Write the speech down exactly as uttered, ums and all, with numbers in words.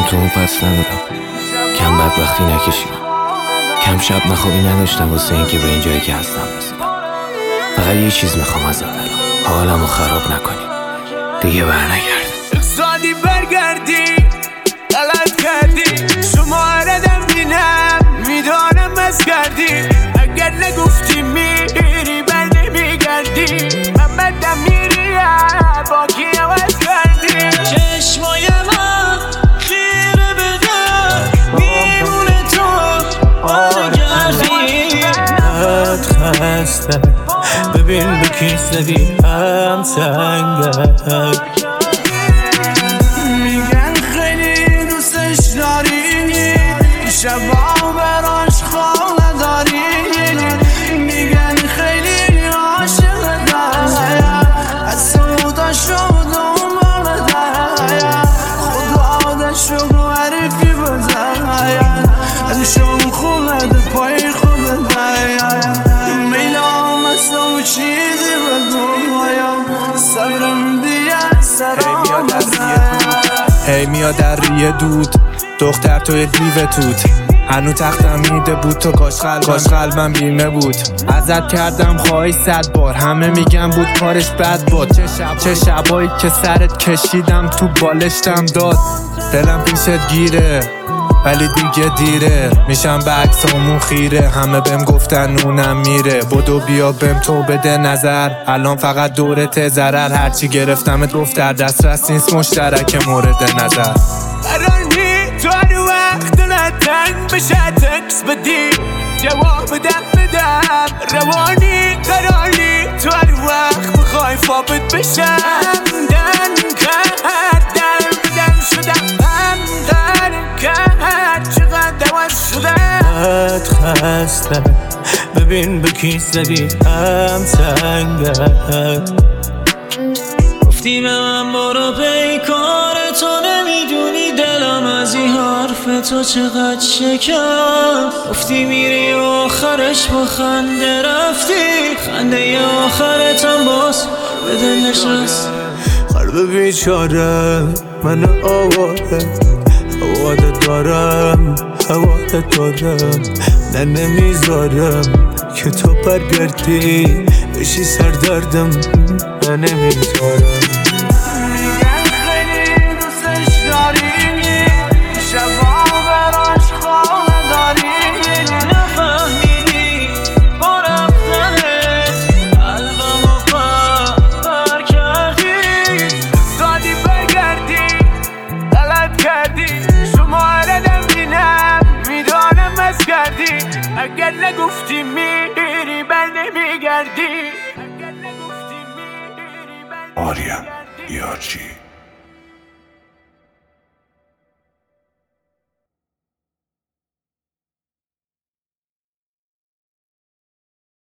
تو اون پس ندادم، کم بدبختی نکشیدم، کم شب نخوابی نداشتم واسه اینکه به این جایی که هستم رسیدم. فقط یه چیز میخوام ازت الان، حالمو خراب نکنی، دیگه برنگرد. اقصادی برگردی، غلط کردی، شماره دم بینم میدانم از کردی. اگر نگفتی میری بر نمیگردی، من بدم میری با کی عوض کردی. چشمای من خیره بدم میمونه تو برگردی. بد خسته ببین به کی زدی هم سنگک. میگن خیلی دوستش داری، شبا براش خانه داری. میگن خیلی عاشق دارم، از سودا شد دنبال دارم. خدا دشو معرفی بزن، ازشون خونده پای خود دارم. میلام است و چیزی به دنیایم، صبرم دیگه سرام هی میاد در ریه دود، دختر توی دیو توت. هنو تختم میده بود تو کاش قلبم بیمه بود. ازت کردم خواهی صد بار، همه میگن بود کارش بد بود. چه شب چه شبایی که سرت کشیدم تو بالشتم داد. دلم پیشت گیره ولی دیگه دیره، میشم به عکسامون خیره. همه بهم گفتن نونم میره، بدو بیا بهم تو بده نظر. الان فقط دورت ضرر، هرچی گرفتمت گفت در دسترس نیست مشترک مورد نظر. قراری تو هر وقت دلت تنگ بشه تکس بدی، جواب بدم بدم روانی. قراری تو هر وقت بخوای فابت بشم، دن کردم بدم شدم هم دن کرد چقدر دوست شدم. بد خسته ببین به کی زدی هم سنگک. گفتی به من برو پیکار تو، نمیدونی دلم از این حرف تو چقدر شکست. گفتی میری و آخرش با خنده رفتی، خنده آخرتم باز به دل نشست. قلب بیچاره من آواره، هواده دارم هواده دارم. نه نمیذارم که تو برگردی بشی سردردم، نه نمیذارم. میگن خیلی دوستش داری، شبا براش خانه داری. نفهمیدی با رفتنت قلبمو پر کردی. اقصادی برگردی، غلط کردی، شماره دم بینم میدانم از کردی. اگر نگفتی میری بر نمیگردی. آریا یارچی